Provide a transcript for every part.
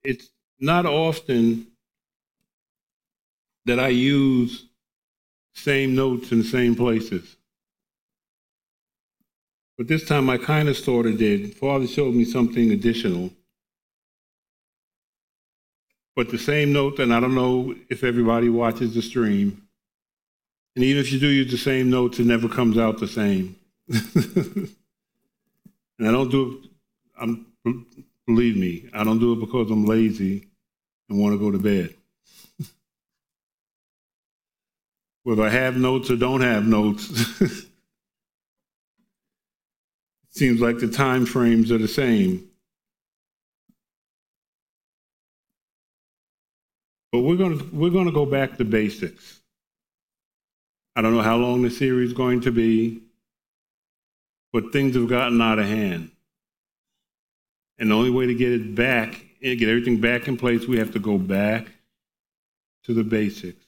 it's not often that I use same notes in the same places. But this time I kind of sort of did. Father showed me something additional. But the same note, and I don't know if everybody watches the stream, and even if you do use the same notes, it never comes out the same. And I don't do it, believe me, I don't do it because I'm lazy and want to go to bed. Whether I have notes or don't have notes, it seems like the time frames are the same. But we're going to go back to basics. I don't know how long the series is going to be, but things have gotten out of hand. And the only way to get it back, and get everything back in place, we have to go back to the basics.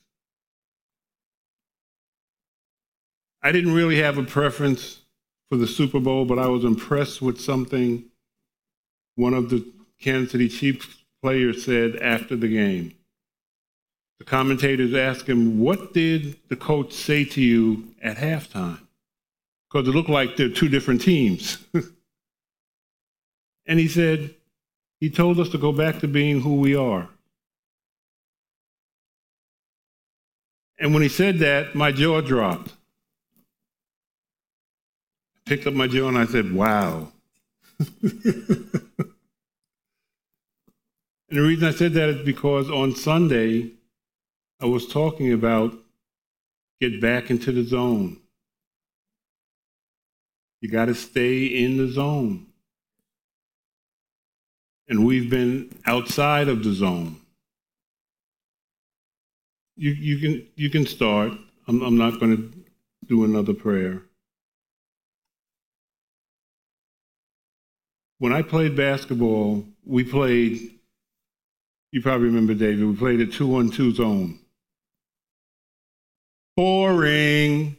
I didn't really have a preference for the Super Bowl, but I was impressed with something one of the Kansas City Chiefs players said after the game. The commentators asked him, what did the coach say to you at halftime? Because it looked like they're two different teams. And he said, he told us to go back to being who we are. And when he said that, my jaw dropped. I picked up my jaw and I said, wow. And the reason I said that is because on Sunday, I was talking about get back into the zone. You got to stay in the zone. And we've been outside of the zone. You can start. I'm not going to do another prayer. When I played basketball, we played, you probably remember, David, we played a 2-on-2 zone. Boring.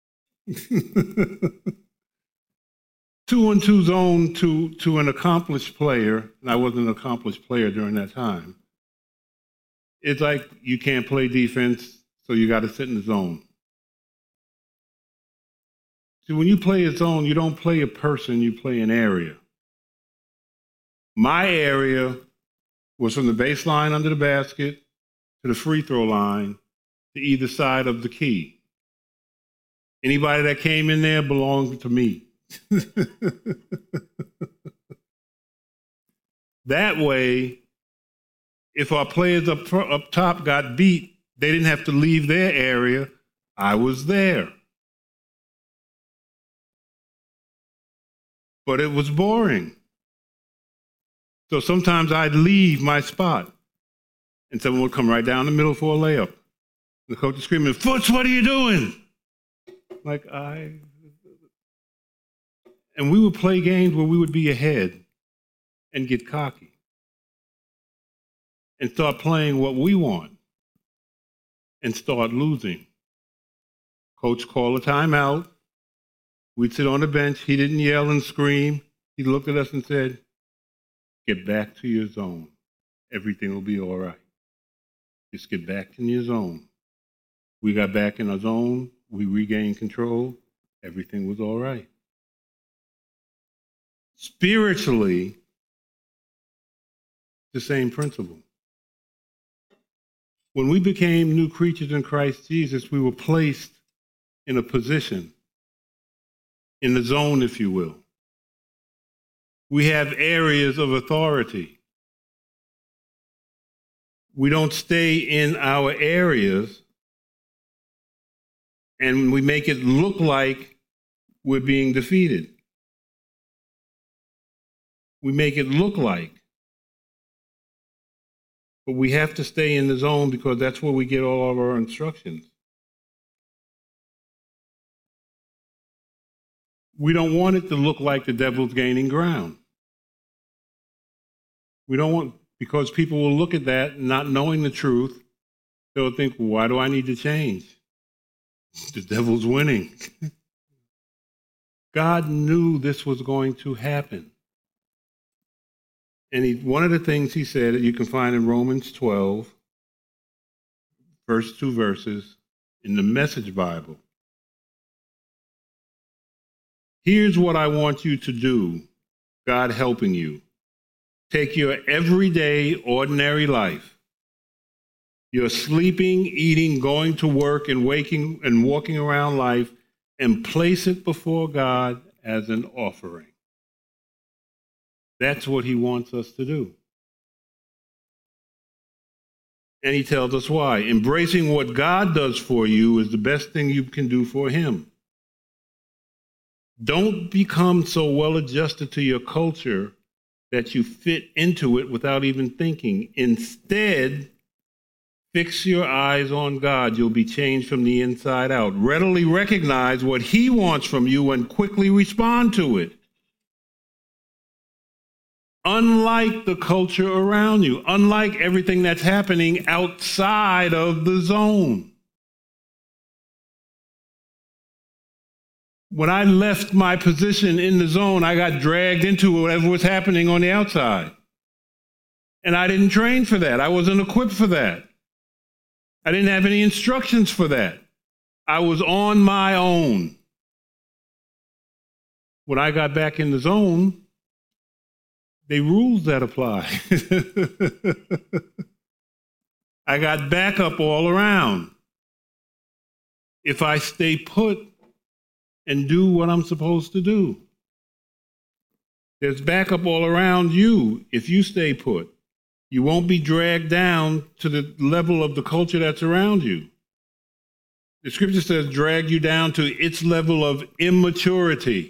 2-on-2 zone to an accomplished player, and I wasn't an accomplished player during that time. It's like you can't play defense, so you got to sit in the zone. See, when you play a zone, you don't play a person, you play an area. My area was from the baseline under the basket to the free throw line to either side of the key. Anybody that came in there belonged to me. That way, if our players up top got beat, they didn't have to leave their area. I was there. But it was boring. So sometimes I'd leave my spot, and someone would come right down the middle for a layup. The coach is screaming, "Foots, what are you doing?" And we would play games where we would be ahead and get cocky and start playing what we want and start losing. Coach called a timeout. We'd sit on the bench. He didn't yell and scream. He looked at us and said, "Get back to your zone. Everything will be all right. Just get back in your zone." We got back in our zone. We regained control. Everything was all right. Spiritually, the same principle. When we became new creatures in Christ Jesus, we were placed in a position, in the zone, if you will. We have areas of authority. We don't stay in our areas and we make it look like we're being defeated. We make it look like. But we have to stay in the zone because that's where we get all of our instructions. We don't want it to look like the devil's gaining ground. We don't want, because people will look at that not knowing the truth. They'll think, well, why do I need to change? The devil's winning. God knew this was going to happen. And one of the things he said that you can find in Romans 12, first 2 verses, in the Message Bible. Here's what I want you to do, God helping you. Take your everyday, ordinary life, your sleeping, eating, going to work, and waking and walking around life, and place it before God as an offering. That's what he wants us to do. And he tells us why. Embracing what God does for you is the best thing you can do for him. Don't become so well adjusted to your culture that you fit into it without even thinking. Instead, fix your eyes on God. You'll be changed from the inside out. Readily recognize what he wants from you and quickly respond to it. Unlike the culture around you, unlike everything that's happening outside of the zone. When I left my position in the zone, I got dragged into whatever was happening on the outside. And I didn't train for that. I wasn't equipped for that. I didn't have any instructions for that. I was on my own. When I got back in the zone, the rules that apply. I got backup all around. If I stay put and do what I'm supposed to do, there's backup all around you if you stay put. You won't be dragged down to the level of the culture that's around you. The scripture says drag you down to its level of immaturity.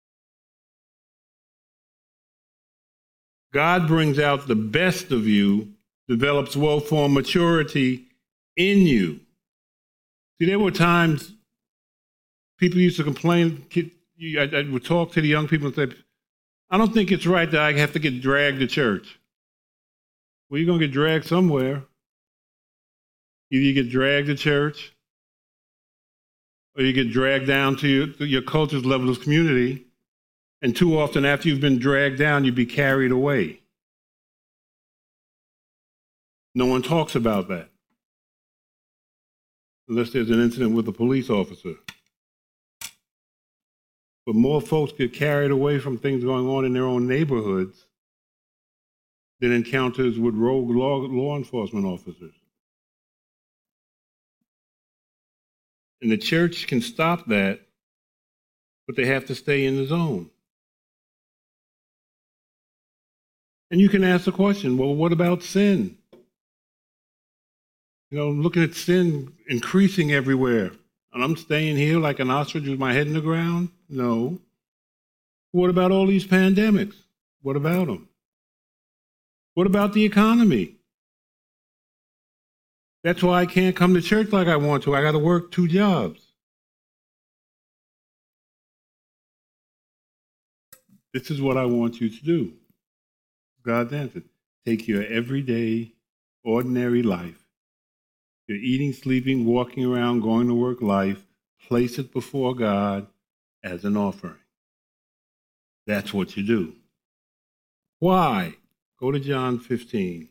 God brings out the best of you, develops well-formed maturity in you. See, there were times people used to complain. I would talk to the young people and say, I don't think it's right that I have to get dragged to church. Well, you're going to get dragged somewhere. Either you get dragged to church or you get dragged down to your culture's level of community. And too often after you've been dragged down, you be carried away. No one talks about that. Unless there's an incident with a police officer. But more folks get carried away from things going on in their own neighborhoods than encounters with rogue law enforcement officers. And the church can stop that, but they have to stay in the zone. And you can ask the question, well, what about sin? You know, looking at sin increasing everywhere. And I'm staying here like an ostrich with my head in the ground? No. What about all these pandemics? What about them? What about the economy? That's why I can't come to church like I want to. I got to work 2 jobs. This is what I want you to do. God's answered. Take your everyday, ordinary life, your eating, sleeping, walking around, going to work life, place it before God as an offering. That's what you do. Why? Go to John 15.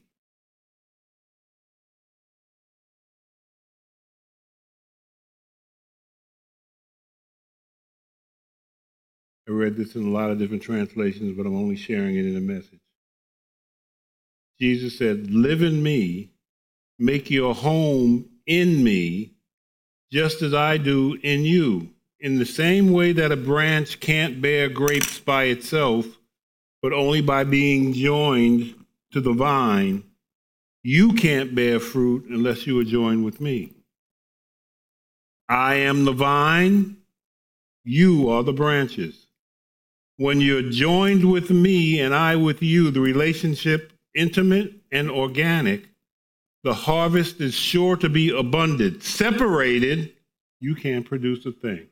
I read this in a lot of different translations, but I'm only sharing it in a message. Jesus said, live in me, make your home in me, just as I do in you. In the same way that a branch can't bear grapes by itself, but only by being joined to the vine, you can't bear fruit unless you are joined with me. I am the vine, you are the branches. When you're joined with me and I with you, the relationship intimate and organic, the harvest is sure to be abundant. Separated, you can't produce a thing.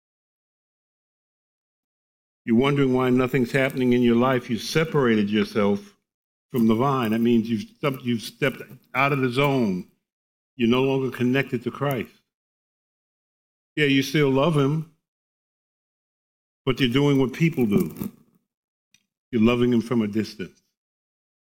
You're wondering why nothing's happening in your life. You separated yourself from the vine. That means you've stepped out of the zone. You're no longer connected to Christ. Yeah, you still love him, but you're doing what people do. You're loving him from a distance.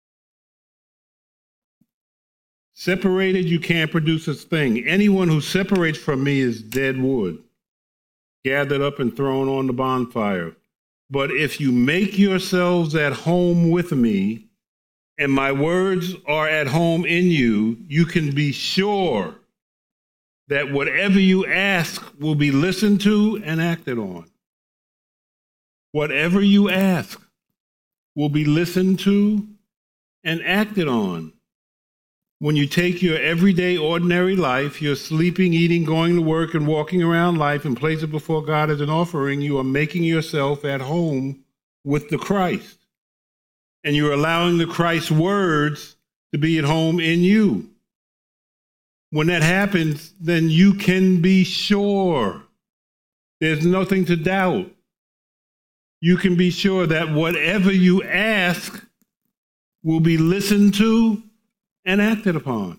Separated, you can't produce a thing. Anyone who separates from me is dead wood, gathered up and thrown on the bonfire. But if you make yourselves at home with me, and my words are at home in you, you can be sure that whatever you ask will be listened to and acted on. Whatever you ask will be listened to and acted on. When you take your everyday, ordinary life, your sleeping, eating, going to work, and walking around life and place it before God as an offering, you are making yourself at home with the Christ. And you're allowing the Christ's words to be at home in you. When that happens, then you can be sure. There's nothing to doubt. You can be sure that whatever you ask will be listened to and acted upon.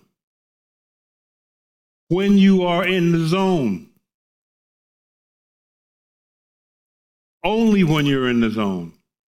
When you are in the zone. Only when you're in the zone.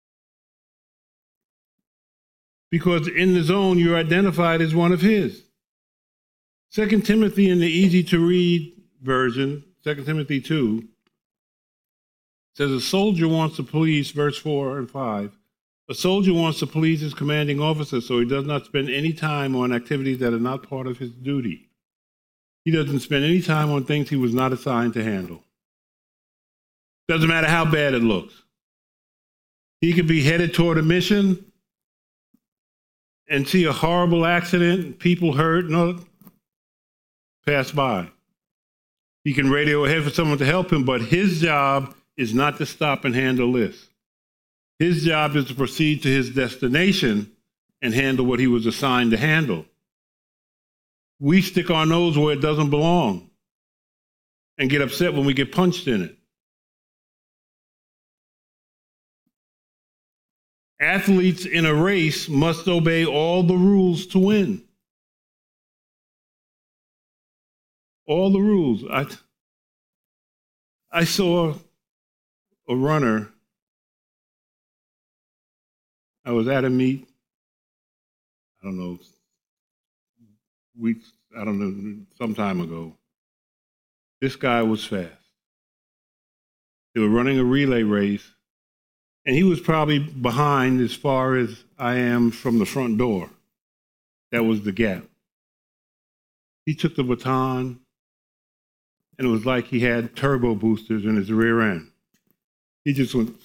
Because in the zone, you're identified as one of his. 2 Timothy in the easy-to-read version, 2 Timothy 2, says a soldier wants to please, verse 4 and 5, a soldier wants to please his commanding officer, so he does not spend any time on activities that are not part of his duty. He doesn't spend any time on things he was not assigned to handle. Doesn't matter how bad it looks. He could be headed toward a mission and see a horrible accident, people hurt, no, pass by. He can radio ahead for someone to help him, but his job is not to stop and handle this. His job is to proceed to his destination and handle what he was assigned to handle. We stick our nose where it doesn't belong and get upset when we get punched in it. Athletes in a race must obey all the rules to win. All the rules. I saw a runner. I was at a meet, some time ago. This guy was fast. They were running a relay race, and he was probably behind as far as I am from the front door. That was the gap. He took the baton, and it was like he had turbo boosters in his rear end. He just went,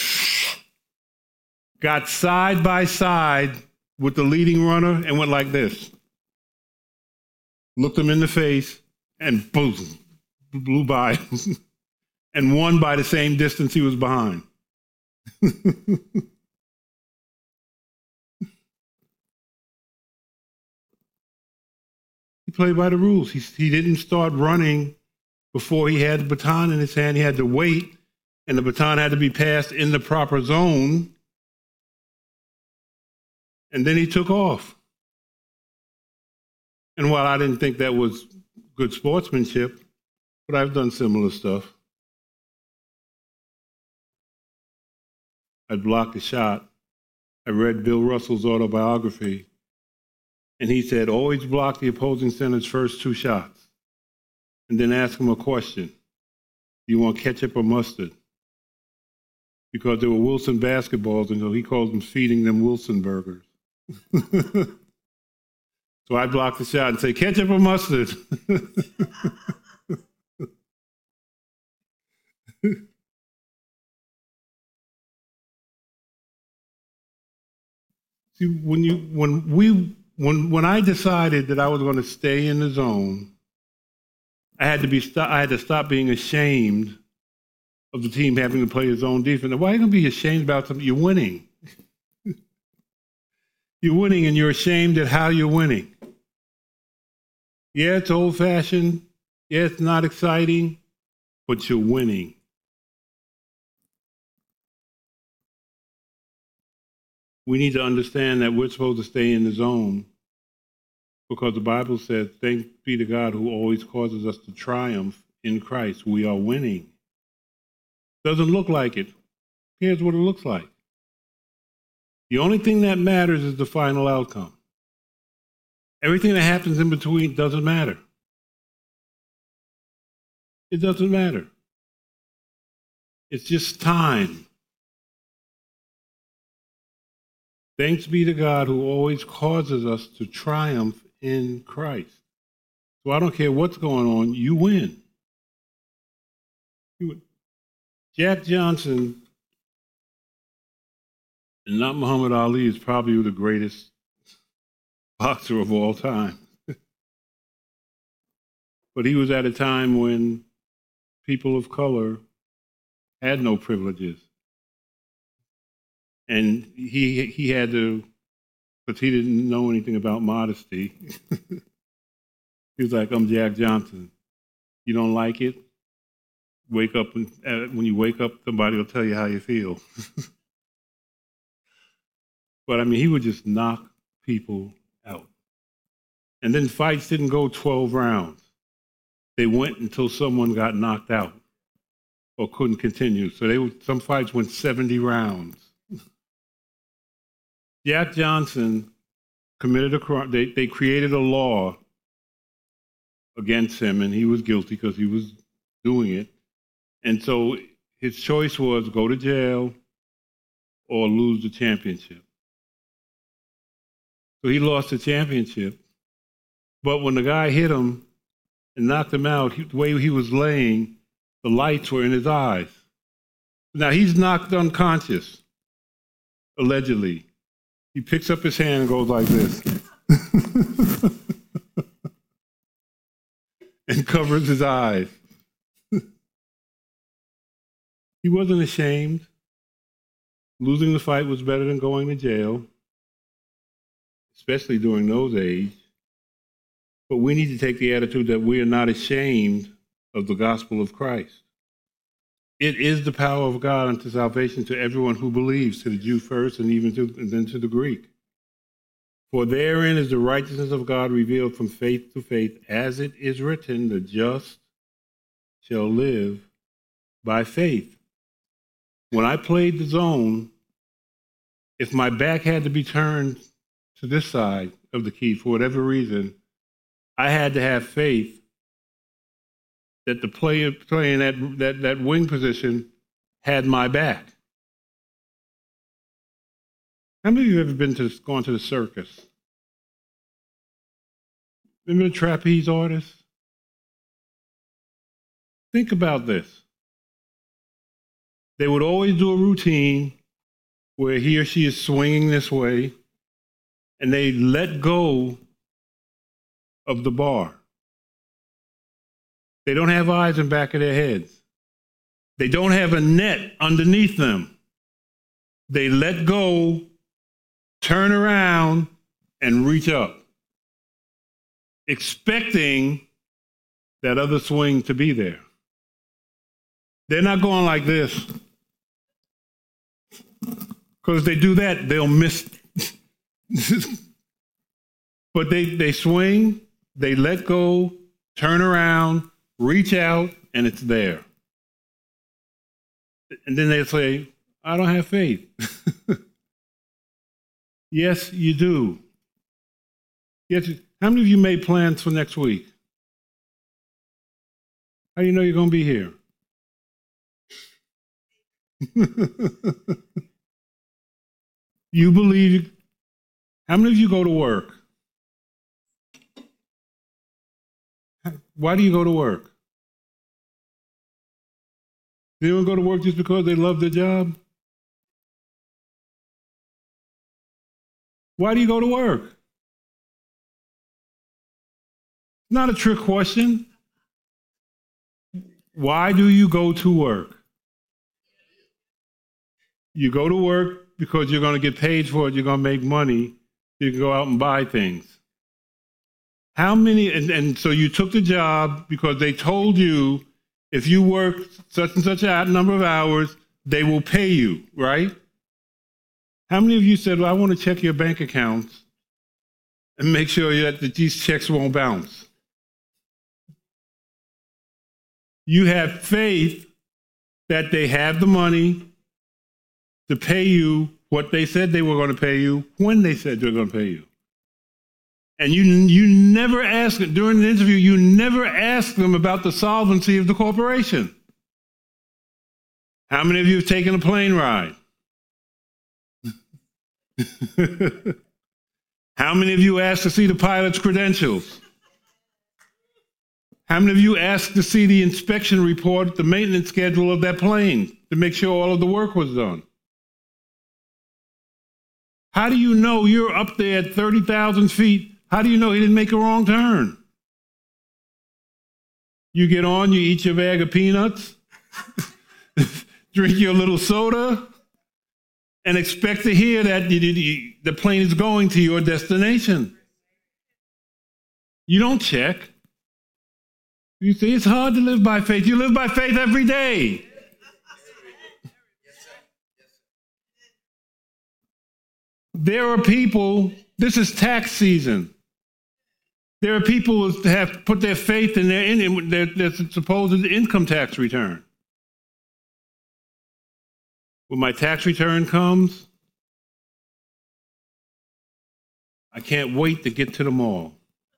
got side by side with the leading runner and went like this. Looked him in the face and boom, blew by and won by the same distance he was behind. He played by the rules. He didn't start running before he had the baton in his hand. He had to wait, and the baton had to be passed in the proper zone. And then he took off. And while I didn't think that was good sportsmanship, but I've done similar stuff. I'd blocked a shot. I read Bill Russell's autobiography, and he said, always block the opposing center's first two shots, and then ask him a question. Do you want ketchup or mustard? Because there were Wilson basketballs, and so he calls them feeding them Wilson burgers. So I block the shot and say, ketchup or mustard? See, when I decided that I was going to stay in the zone, I had to stop being ashamed of the team having to play its own defense. Why are you going to be ashamed about something? You're winning. You're winning, and you're ashamed at how you're winning. Yeah, it's old-fashioned. Yeah, it's not exciting, but you're winning. We need to understand that we're supposed to stay in the zone because the Bible says, thanks be to God who always causes us to triumph in Christ. We are winning. Doesn't look like it. Here's what it looks like. The only thing that matters is the final outcome. Everything that happens in between doesn't matter. It doesn't matter. It's just time. Thanks be to God who always causes us to triumph in Christ. So I don't care what's going on, you win. You win. Jack Johnson, and not Muhammad Ali, is probably the greatest boxer of all time. But he was at a time when people of color had no privileges. And he had to, because he didn't know anything about modesty. He was like, I'm Jack Johnson. You don't like it? Wake up, and when you wake up, somebody will tell you how you feel. But I mean, he would just knock people out. And then fights didn't go 12 rounds. They went until someone got knocked out or couldn't continue. So some fights went 70 rounds. Jack Johnson committed a crime. They created a law against him, and he was guilty because he was doing it. And so his choice was go to jail or lose the championship. So he lost the championship. But when the guy hit him and knocked him out, the way he was laying, the lights were in his eyes. Now he's knocked unconscious, allegedly. He picks up his hand and goes like this. And covers his eyes. He wasn't ashamed. Losing the fight was better than going to jail, especially during those age. But we need to take the attitude that we are not ashamed of the gospel of Christ. It is the power of God unto salvation to everyone who believes, to the Jew first and then to the Greek. For therein is the righteousness of God revealed from faith to faith, as it is written, the just shall live by faith. When I played the zone, if my back had to be turned to this side of the key for whatever reason, I had to have faith that the player playing that wing position had my back. How many of you have ever gone to the circus? Remember the trapeze artist? Think about this. They would always do a routine where he or she is swinging this way, and they let go of the bar. They don't have eyes in the back of their heads. They don't have a net underneath them. They let go, turn around, and reach up, expecting that other swing to be there. They're not going like this. Because if they do that, they'll miss. But they swing, they let go, turn around, reach out, and it's there. And then they say, I don't have faith. Yes, you do. Yes. How many of you made plans for next week? How do you know you're going to be here? You believe. How many of you go to work? Why do you go to work? Does anyone go to work just because they love their job? Why do you go to work? Not a trick question. Why do you go to work? You go to work because you're going to get paid for it, you're going to make money, you can go out and buy things. How many, and so you took the job because they told you if you work such and such a number of hours, they will pay you, right? How many of you said, well, I want to check your bank accounts and make sure that these checks won't bounce? You have faith that they have the money to pay you what they said they were going to pay you when they said they're going to pay you. And you never ask, during the interview, you never ask them about the solvency of the corporation. How many of you have taken a plane ride? How many of you asked to see the pilot's credentials? How many of you asked to see the inspection report, the maintenance schedule of that plane to make sure all of the work was done? How do you know you're up there at 30,000 feet? How do you know he didn't make a wrong turn? You get on, you eat your bag of peanuts, drink your little soda, and expect to hear that the plane is going to your destination. You don't check. You see, it's hard to live by faith. You live by faith every day. There are people, this is tax season. There are people who have put their faith in their supposed income tax return. When my tax return comes, I can't wait to get to the mall.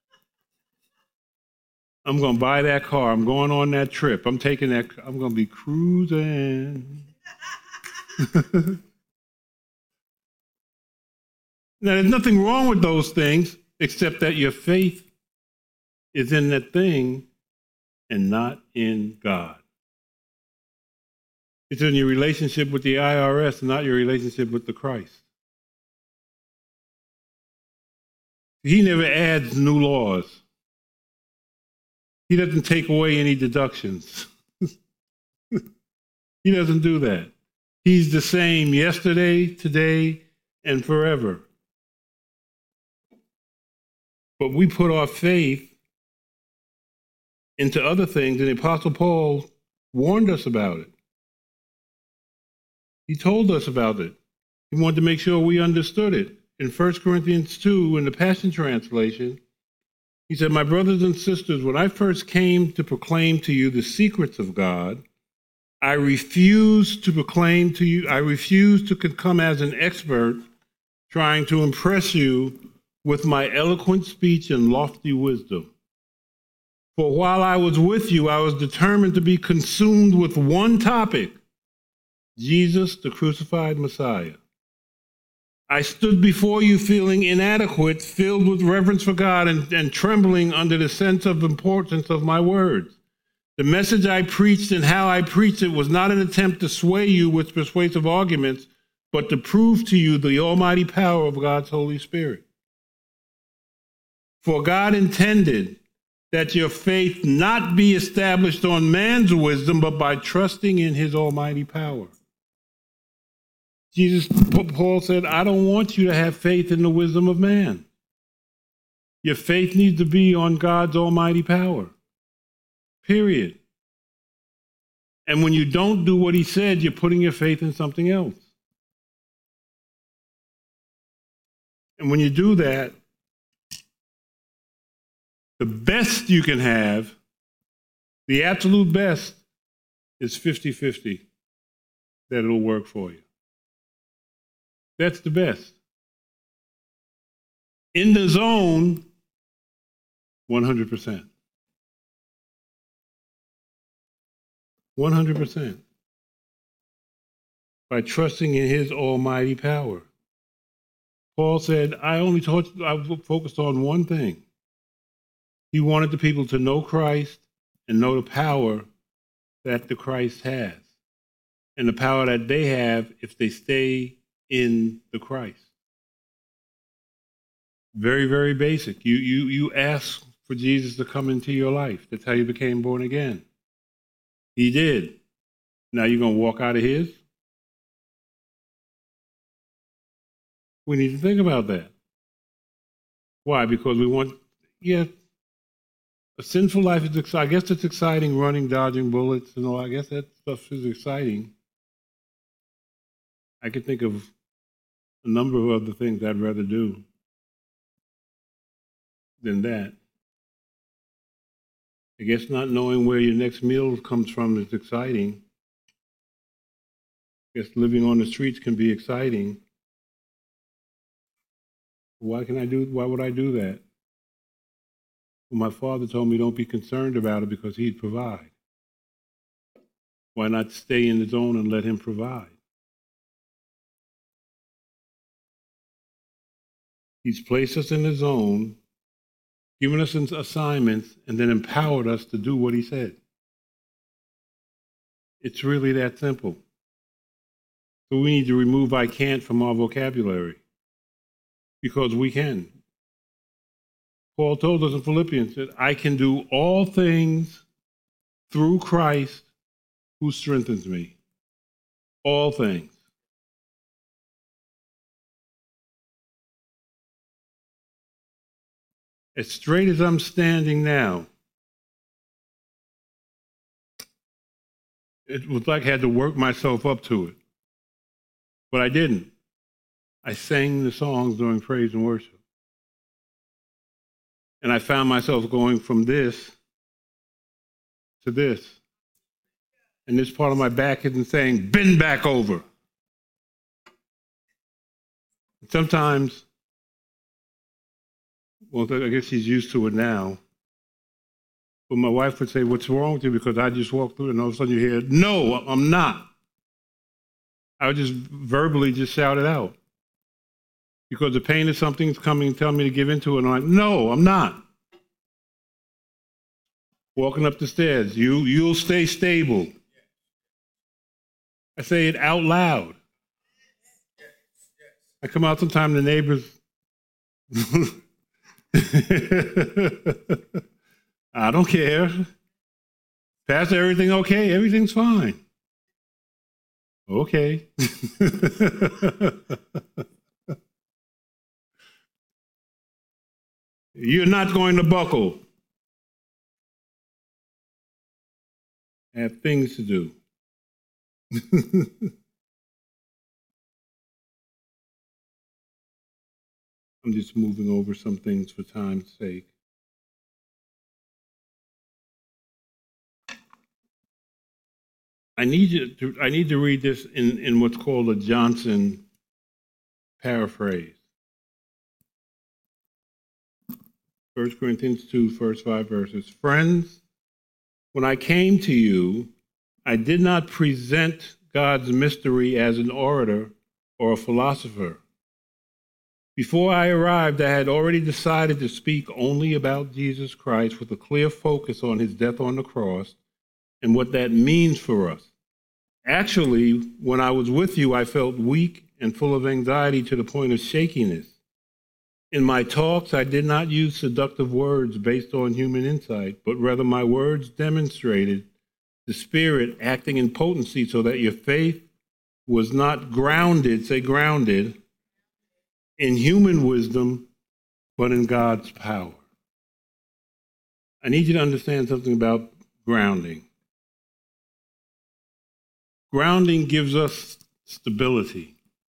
I'm going to buy that car. I'm going on that trip. I'm going to be cruising. Now, there's nothing wrong with those things, except that your faith is in that thing and not in God. It's in your relationship with the IRS, not your relationship with the Christ. He never adds new laws. He doesn't take away any deductions. He doesn't do that. He's the same yesterday, today, and forever. But we put our faith into other things, and the Apostle Paul warned us about it. He told us about it. He wanted to make sure we understood it. In 1 Corinthians 2, in the Passion Translation, he said, "My brothers and sisters, when I first came to proclaim to you the secrets of God, I refused to proclaim to you, I refused to come as an expert trying to impress you with my eloquent speech and lofty wisdom. For while I was with you, I was determined to be consumed with one topic, Jesus, the crucified Messiah. I stood before you feeling inadequate, filled with reverence for God and trembling under the sense of importance of my words. The message I preached and how I preached it was not an attempt to sway you with persuasive arguments, but to prove to you the almighty power of God's Holy Spirit. For God intended that your faith not be established on man's wisdom, but by trusting in his almighty power." Paul said, I don't want you to have faith in the wisdom of man. Your faith needs to be on God's almighty power. Period. And when you don't do what he said, you're putting your faith in something else. And when you do that, the best you can have, the absolute best, is 50-50 that it'll work for you. That's the best. In the zone, 100%. 100%. By trusting in his almighty power. Paul said, I focused on one thing. He wanted the people to know Christ and know the power that the Christ has, and the power that they have if they stay in the Christ. Very, very basic. You ask for Jesus to come into your life. That's how you became born again. He did. Now you're going to walk out of his? We need to think about that. Why? Because we want, a sinful life is exciting. I guess it's exciting running, dodging bullets, and all. I guess that stuff is exciting. I could think of a number of other things I'd rather do than that. I guess not knowing where your next meal comes from is exciting. I guess living on the streets can be exciting. Why would I do that? Well, my father told me don't be concerned about it because he'd provide. Why not stay in the zone and let him provide? He's placed us in the zone, given us assignments, and then empowered us to do what he said. It's really that simple. So we need to remove I can't from our vocabulary because we can. Paul told us in Philippians that I can do all things through Christ who strengthens me. All things. As straight as I'm standing now, it was like I had to work myself up to it. But I didn't. I sang the songs during praise and worship. And I found myself going from this to this. And this part of my back isn't saying, bend back over. Sometimes, well, I guess she's used to it now. But my wife would say, what's wrong with you? Because I just walked through it and all of a sudden you hear, no, I'm not. I would just verbally just shout it out. Because the pain of something's coming and telling me to give into it. And I'm like, no, I'm not. Walking up the stairs, you'll stay stable. I say it out loud. I come out sometime, the neighbors, I don't care. Pastor, everything okay? Everything's fine. Okay. You're not going to buckle. I have things to do. I'm just moving over some things for time's sake. I need to read this in what's called a Johnson paraphrase. 1 Corinthians 2, first 5 verses. Friends, when I came to you, I did not present God's mystery as an orator or a philosopher. Before I arrived, I had already decided to speak only about Jesus Christ with a clear focus on his death on the cross and what that means for us. Actually, when I was with you, I felt weak and full of anxiety to the point of shakiness. In my talks, I did not use seductive words based on human insight, but rather my words demonstrated the Spirit acting in potency so that your faith was not grounded, say grounded, in human wisdom, but in God's power. I need you to understand something about grounding. Grounding gives us stability.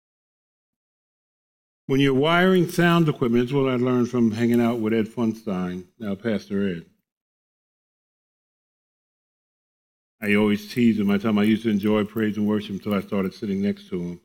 When you're wiring sound equipment, it's what I learned from hanging out with Ed Funstein, now Pastor Ed. I always tease him. I tell him I used to enjoy praise and worship until I started sitting next to him.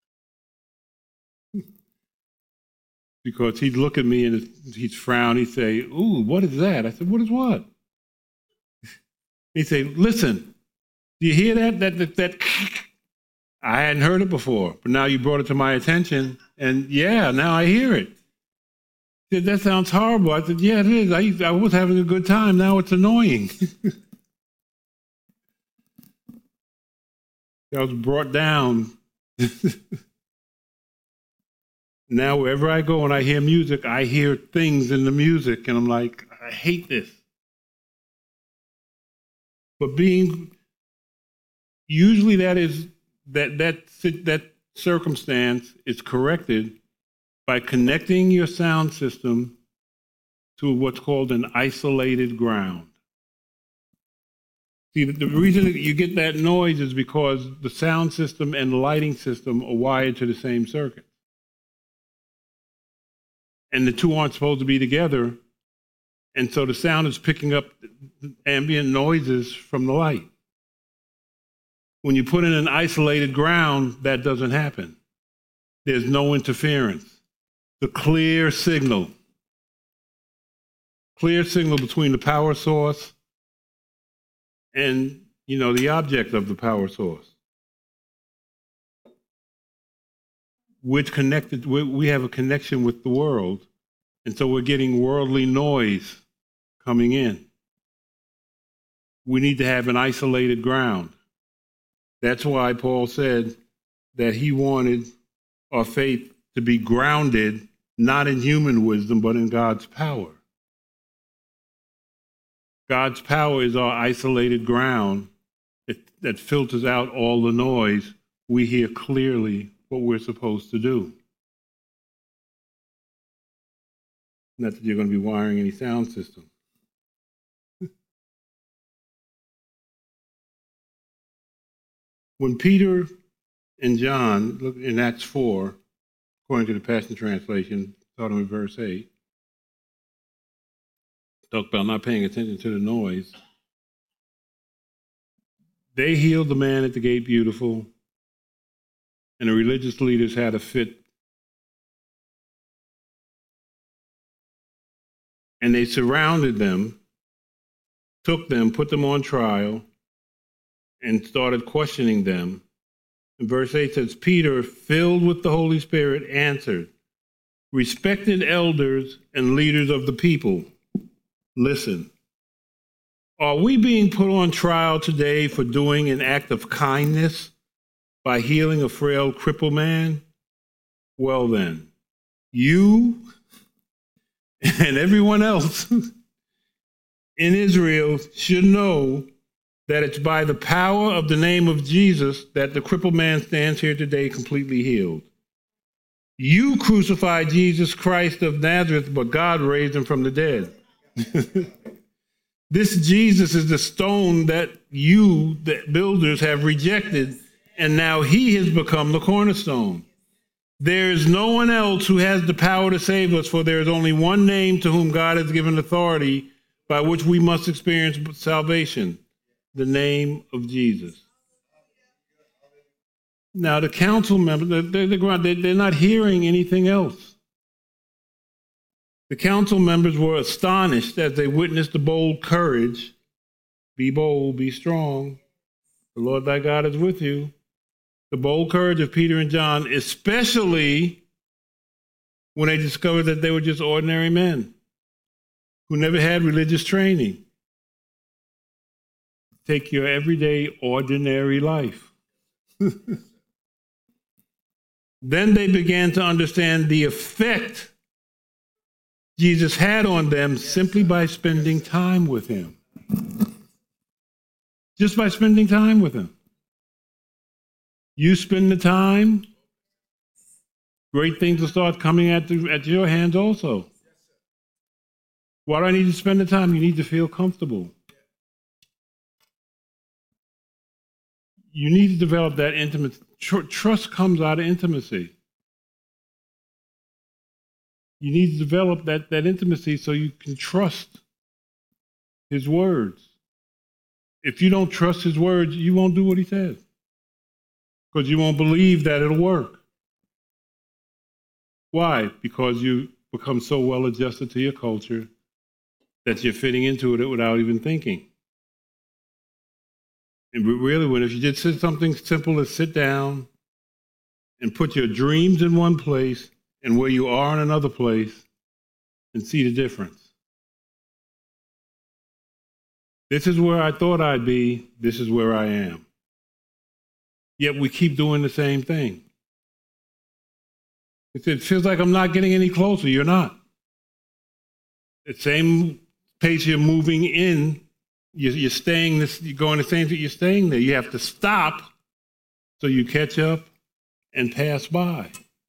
Because he'd look at me and he'd frown. He'd say, ooh, what is that? I said, what is what? He'd say, listen, do you hear that? That I hadn't heard it before, but now you brought it to my attention, and yeah, now I hear it. He said, that sounds horrible. I said, yeah, it is. I was having a good time. Now it's annoying. I was brought down. Now, wherever I go and I hear music, I hear things in the music, and I'm like, I hate this. But usually that circumstance is corrected by connecting your sound system to what's called an isolated ground. See, the reason that you get that noise is because the sound system and the lighting system are wired to the same circuit. And the two aren't supposed to be together. And so the sound is picking up ambient noises from the light. When you put in an isolated ground, that doesn't happen. There's no interference. The clear signal. clear signal between the power source and, the object of the power source. We have a connection with the world, and so we're getting worldly noise coming in. We need to have an isolated ground. That's why Paul said that he wanted our faith to be grounded not in human wisdom, but in God's power. God's power is our isolated ground that filters out all the noise. We hear clearly what we're supposed to do. Not that you're going to be wiring any sound system. When Peter and John, look in Acts 4, according to the Passion Translation, starting with verse 8, talk about not paying attention to the noise. They healed the man at the gate beautiful, and the religious leaders had a fit. And they surrounded them, took them, put them on trial, and started questioning them. And verse 8 says, Peter, filled with the Holy Spirit, answered, respected elders and leaders of the people, listen. Are we being put on trial today for doing an act of kindness by healing a frail, crippled man? Well then, you and everyone else in Israel should know that it's by the power of the name of Jesus that the crippled man stands here today completely healed. You crucified Jesus Christ of Nazareth, but God raised him from the dead. This Jesus is the stone that you, the builders, have rejected, and now he has become the cornerstone. There is no one else who has the power to save us, for there is only one name to whom God has given authority by which we must experience salvation, the name of Jesus. Now, the council members, they're not hearing anything else. The council members were astonished as they witnessed the bold courage. Be bold, be strong. The Lord thy God is with you. The bold courage of Peter and John, especially when they discovered that they were just ordinary men who never had religious training. Take your everyday, ordinary life. Then they began to understand the effect Jesus had on them simply by spending time with him. Just by spending time with him. You spend the time, great things will start coming at your hands also. Why do I need to spend the time? You need to feel comfortable. You need to develop that intimacy. Trust comes out of intimacy. You need to develop that intimacy so you can trust his words. If you don't trust his words, you won't do what he says, because you won't believe that it'll work. Why? Because you become so well adjusted to your culture that you're fitting into it without even thinking. And really, if you just said something simple as sit down and put your dreams in one place and where you are in another place and see the difference. This is where I thought I'd be. This is where I am. Yet we keep doing the same thing. It feels like I'm not getting any closer. You're not. The same pace you're moving in, you're staying this. You're going the same. You're staying there. You have to stop so you catch up and pass by.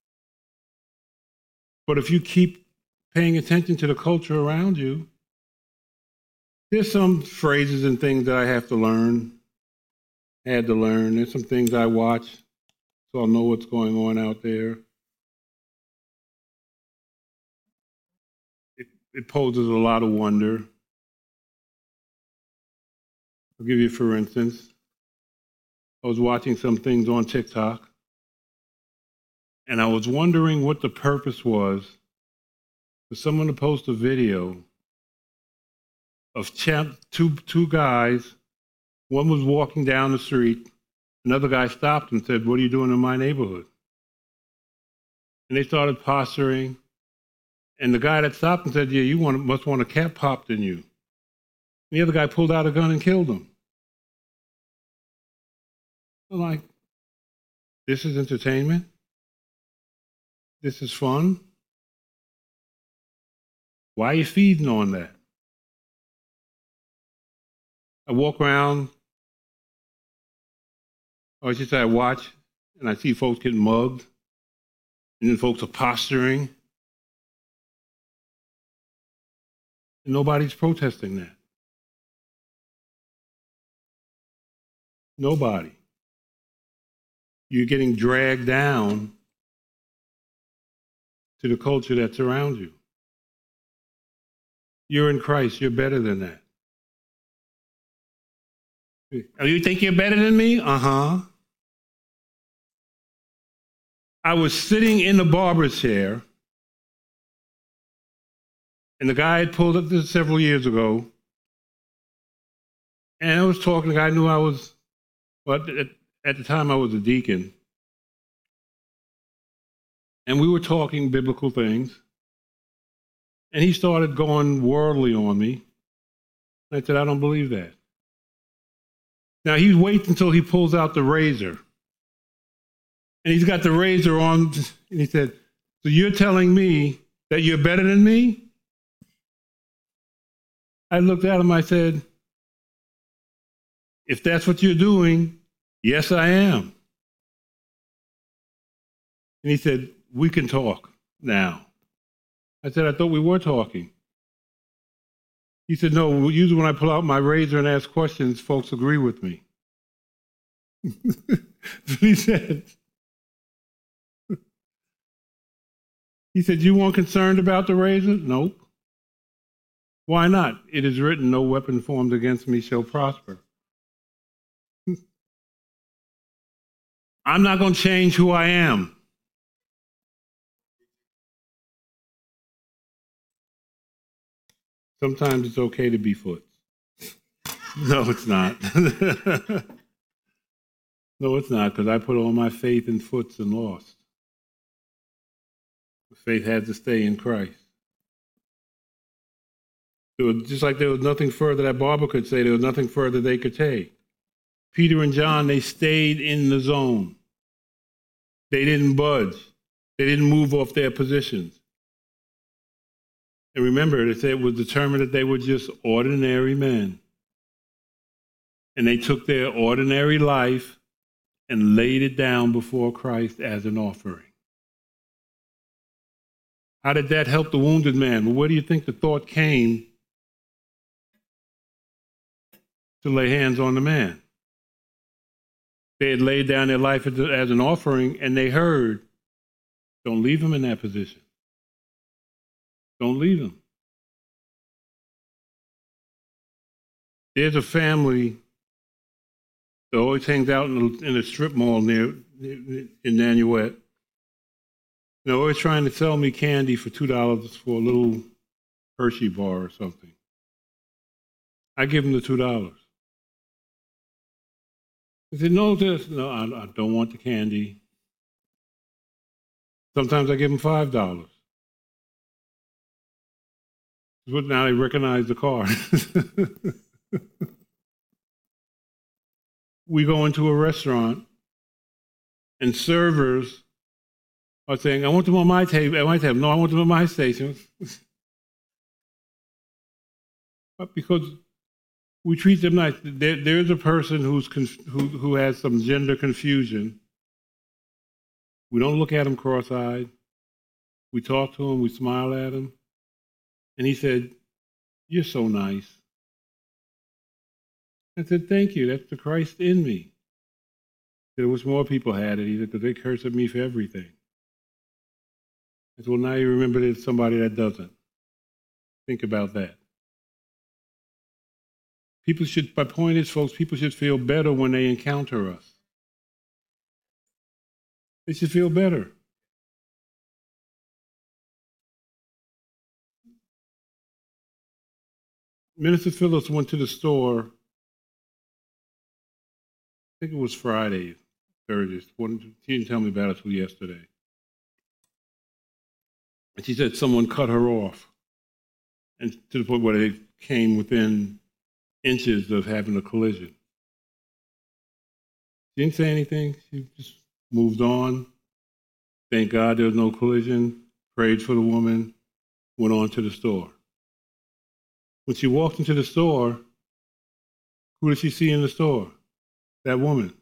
But if you keep paying attention to the culture around you, there's some phrases and things that I had to learn. There's some things I watch, so I'll know what's going on out there. It poses a lot of wonder. I'll give you, for instance, I was watching some things on TikTok, and I was wondering what the purpose was for someone to post a video of two guys. One was walking down the street. Another guy stopped and said, "What are you doing in my neighborhood?" And they started posturing. And the guy that stopped and said, "Yeah, you must want a cat popped in you." And the other guy pulled out a gun and killed him. I'm like, this is entertainment? This is fun? Why are you feeding on that? I walk around, or I should say I watch, and I see folks getting mugged, and then folks are posturing, and nobody's protesting that. Nobody. You're getting dragged down to the culture that surrounds you. You're in Christ. You're better than that. Oh, you think you're better than me? Uh-huh. I was sitting in the barber chair, and the guy had pulled up this several years ago, and I was talking. The guy knew I was, but at the time I was a deacon, and we were talking biblical things, and he started going worldly on me. I said, "I don't believe that." Now he waits until he pulls out the razor, and he's got the razor on, and he said, "So you're telling me that you're better than me?" I looked at him, I said, "If that's what you're doing, yes, I am." And he said, "We can talk now." I said, "I thought we were talking." He said, "No, usually when I pull out my razor and ask questions, folks agree with me." He said, "You weren't concerned about the razor?" "Nope." "Why not?" "It is written, no weapon formed against me shall prosper." I'm not going to change who I am. Sometimes it's okay to be foot. No, it's not. No, it's not, because I put all my faith in Foots and lost. Faith had to stay in Christ. Just like there was nothing further that Barbara could say, there was nothing further they could take. Peter and John, they stayed in the zone. They didn't budge. They didn't move off their positions. And remember, they said it was determined that they were just ordinary men. And they took their ordinary life and laid it down before Christ as an offering. How did that help the wounded man? Well, where do you think the thought came to lay hands on the man? They had laid down their life as an offering, and they heard, "Don't leave him in that position. Don't leave him." There's a family that always hangs out in a strip mall in Nanuet. They're always trying to sell me candy for $2 for a little Hershey bar or something. I give them the $2. They said, "No, I don't want the candy." Sometimes I give them $5. But now they recognize the card. We go into a restaurant, and servers are saying, "I want them on my table." At my table, "No, I want them on my station." But because we treat them nice. There's a person who has some gender confusion. We don't look at him cross-eyed. We talk to him. We smile at him. And he said, "You're so nice." I said, "Thank you. That's the Christ in me." There was more people had it. He said, "Because they curse at me for everything." I said, "Well, now you remember there's somebody that doesn't." Think about that. My point is, folks, people should feel better when they encounter us. They should feel better. Minister Phillips went to the store, I think it was Friday, Thursday. She didn't tell me about it until yesterday. And she said someone cut her off, and to the point where they came within inches of having a collision. She didn't say anything. She just moved on. Thank God there was no collision. Prayed for the woman. Went on to the store. When she walked into the store, who did she see in the store? That woman.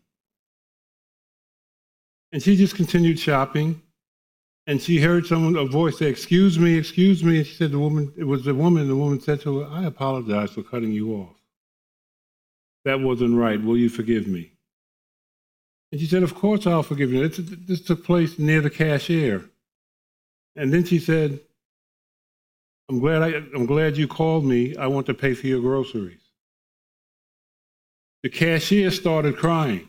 And she just continued shopping. And she heard a voice say, excuse me. And she said, it was the woman. The woman said to her, I apologize for cutting you off. That wasn't right. Will you forgive me? And she said, of course I'll forgive you. This took place near the cashier. And then she said, I'm glad you called me. I want to pay for your groceries. The cashier started crying.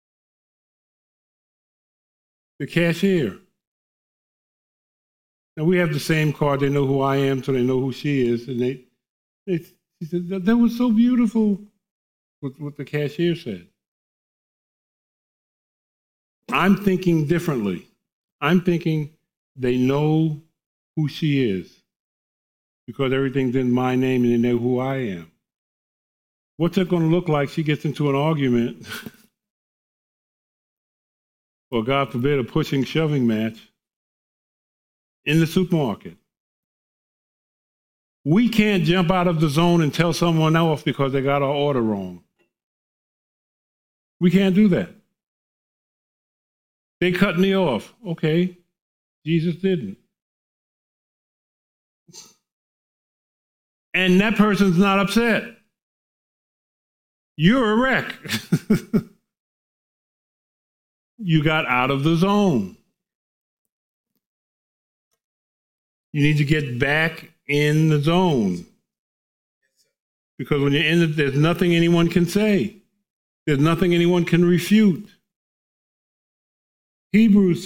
The cashier. Now, we have the same card. They know who I am, so they know who she is. And she said, that was so beautiful, what the cashier said. I'm thinking differently. I'm thinking they know who she is because everything's in my name and they know who I am. What's it going to look like? She gets into an argument, or God forbid, a pushing, shoving match in the supermarket. We can't jump out of the zone and tell someone else because they got our order wrong. We can't do that. They cut me off. Okay, Jesus didn't. And that person's not upset. You're a wreck. You got out of the zone. You need to get back in the zone. Because when you're in it, there's nothing anyone can say. There's nothing anyone can refute. Hebrews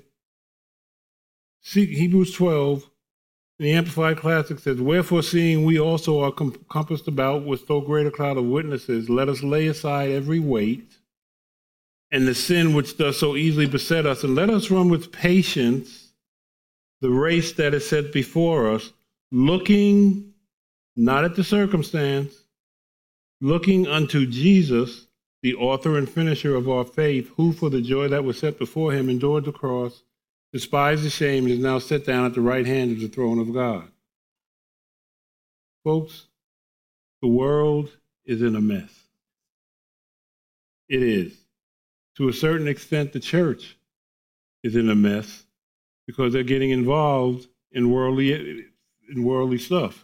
12, in the Amplified Classic says, wherefore seeing we also are compassed about with so great a cloud of witnesses, let us lay aside every weight and the sin which does so easily beset us, and let us run with patience the race that is set before us, looking not at the circumstance, looking unto Jesus, the author and finisher of our faith, who for the joy that was set before him endured the cross, despised the shame, and is now set down at the right hand of the throne of God. Folks, the world is in a mess. It is. To a certain extent, the church is in a mess because they're getting involved in worldly stuff.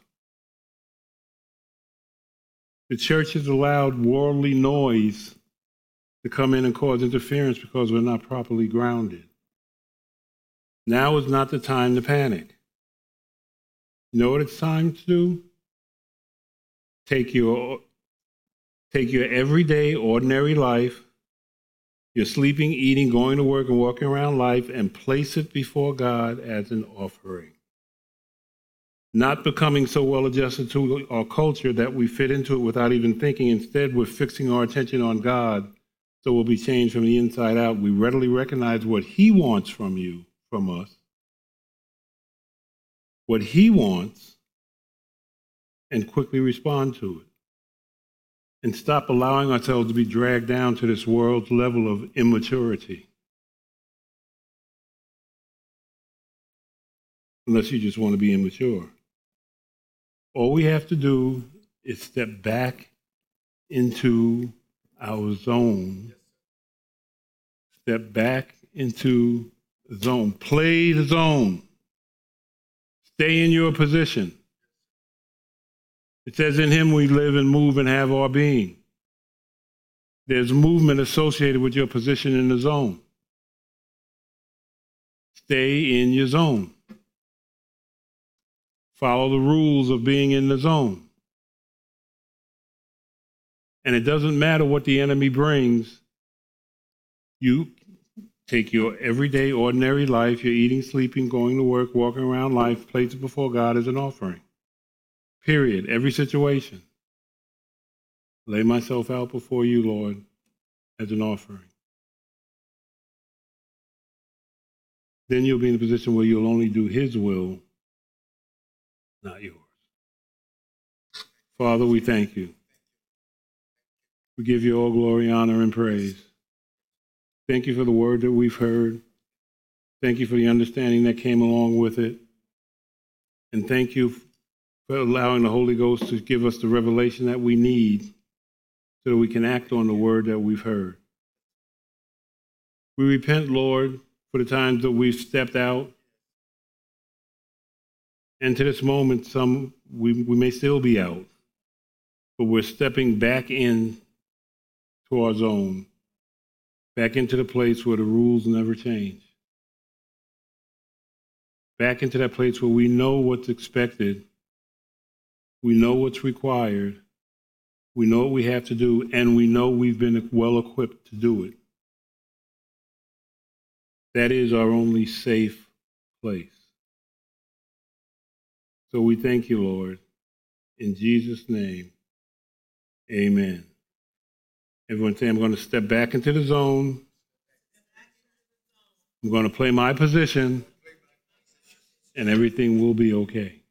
The church has allowed worldly noise to come in and cause interference because we're not properly grounded. Now is not the time to panic. You know what it's time to do? Take your everyday, ordinary life, your sleeping, eating, going to work, and walking around life, and place it before God as an offering. Not becoming so well adjusted to our culture that we fit into it without even thinking. Instead, we're fixing our attention on God, so we'll be changed from the inside out. We readily recognize what He wants from us, what He wants, and quickly respond to it. And stop allowing ourselves to be dragged down to this world's level of immaturity. Unless you just want to be immature. All we have to do is step back into our zone. Step back into the zone. Play the zone. Stay in your position. It says in Him we live and move and have our being. There's movement associated with your position in the zone. Stay in your zone. Follow the rules of being in the zone. And it doesn't matter what the enemy brings. You take your everyday, ordinary life, you're eating, sleeping, going to work, walking around life, place it before God as an offering. Period. Every situation. Lay myself out before you, Lord, as an offering. Then you'll be in a position where you'll only do his will, not yours. Father, we thank you. We give you all glory, honor, and praise. Thank you for the word that we've heard. Thank you for the understanding that came along with it. And thank you for allowing the Holy Ghost to give us the revelation that we need so that we can act on the word that we've heard. We repent, Lord, for the times that we've stepped out. And to this moment, we may still be out, but we're stepping back in to our zone, back into the place where the rules never change, back into that place where we know what's expected, we know what's required, we know what we have to do, and we know we've been well equipped to do it. That is our only safe place. So we thank you, Lord. In Jesus' name, amen. Everyone say, I'm going to step back into the zone. I'm going to play my position, and everything will be okay.